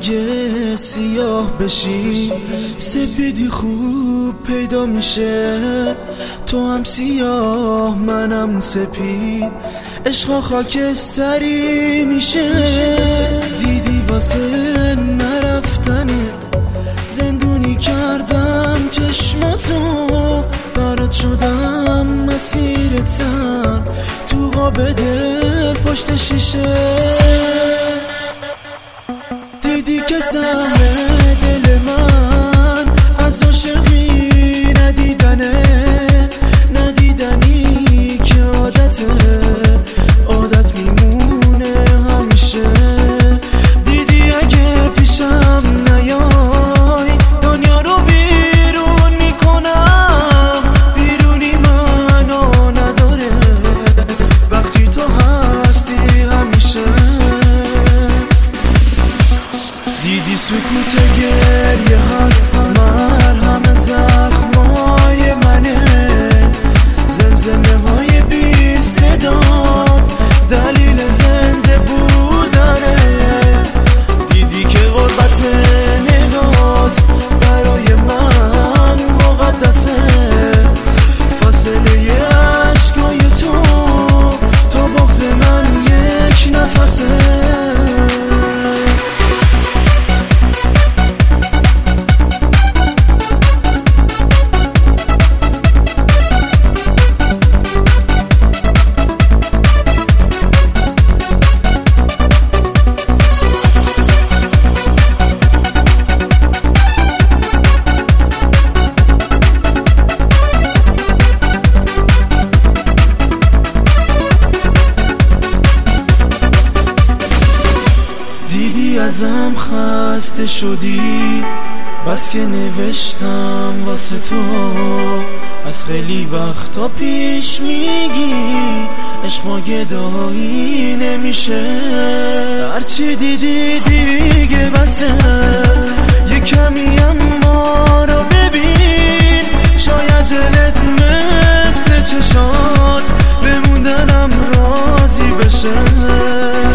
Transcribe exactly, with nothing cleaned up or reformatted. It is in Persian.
اگه سیاه بشی سپیدی خوب پیدا میشه. تو هم سیاه منم سپید، عشقا خاکستری میشه. دیدی واسه نرفتنت زندونی کردم چشماتو، برات شدم مسیرتم تو قاب دل پشت شیشه. دیدی که سهم دل من از عاشقی ندیدنه، ندیدنی که عادته عادت میمونه همیشه. دیدی اگه پیشم نیای دنیا رو بیرون میکنم، بیرونی منو نداره وقتی تو هستی همیشه. دیدی سکوت گریه هات مرهم زخمای منه، زمزمه های بی صدا دلیل زنده بودنه. دیدی که غربت نگات برای من مقدسه، فاصله عشقای تو تا بغض من یک نفسه. دیدی ازم خسته شدی بس که نوشتم واسه تو، از خیلی وقتا پیش میگی عشق ما گدایی نمیشه. هرچی دیدی دیگه بسه، یه کمی اما رو ببین، شاید دلت مثل چشات بموندنم راضی بشه.